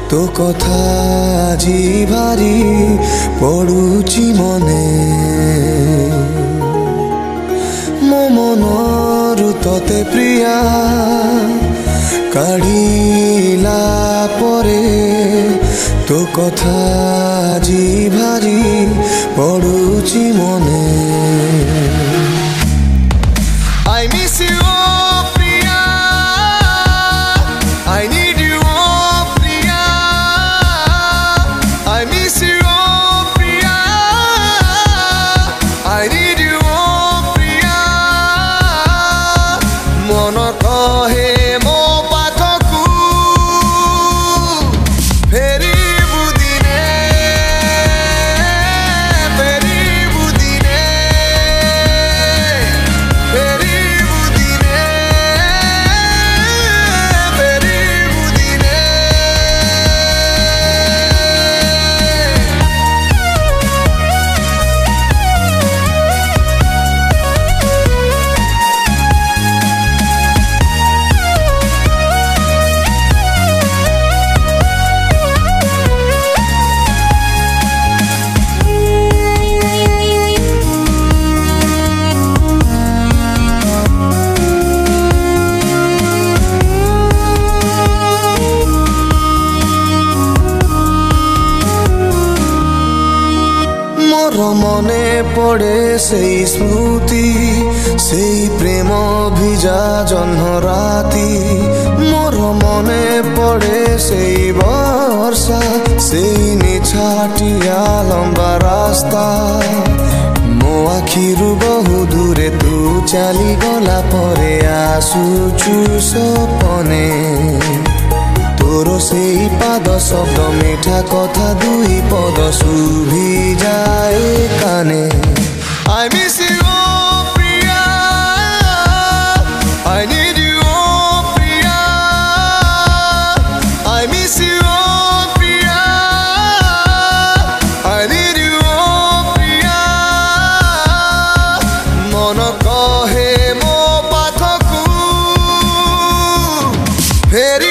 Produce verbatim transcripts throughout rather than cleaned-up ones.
तो कथा जी भारी पड़ुची मने मो मनरु तते प्रिया काढ़िला परे तो कथा जी भारी पड़ुची मने I miss you oh Priya I need you oh Priya I miss you oh Priya I need you oh Priya मन कहे मो पाखकु फेरी बुदिने फेरी बुदिने फेरी मने पड़े से स्मृति से प्रेम भिजा जन्म राति मोर मने पड़े से वर्षा से निछाटिया लंबा रास्ता मो आखिरु बहु दूरे तू चली गला परे आसुचु सपने तोर से पाद शब्द मीठा कथा दुई पद शुभी जाए काने I miss you oh Priya I need you oh Priya I miss you oh Priya I need you oh Priya मन कहे मो पाखकु फेरी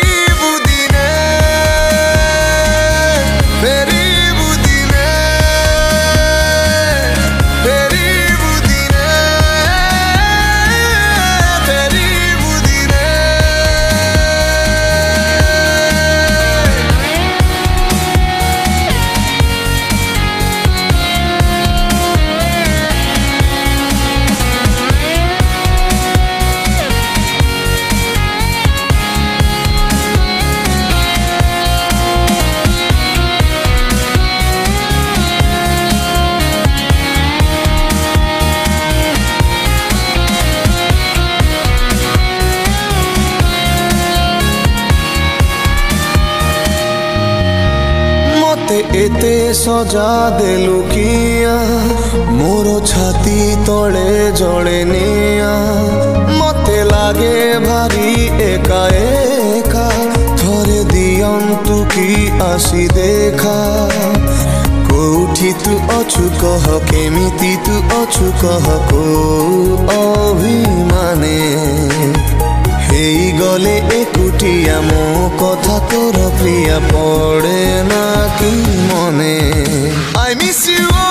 एते सजा देलु किया मोर छाती तले जड़े निया मते लागे भारी एका एका थरे दियंतु की आसी देखा कोठी तू अछु कह केमिति तू अछु कह को अभिमाने हेई गले एकुटिया मो कथा तोर प्रिया पड़े ना कि मने I miss you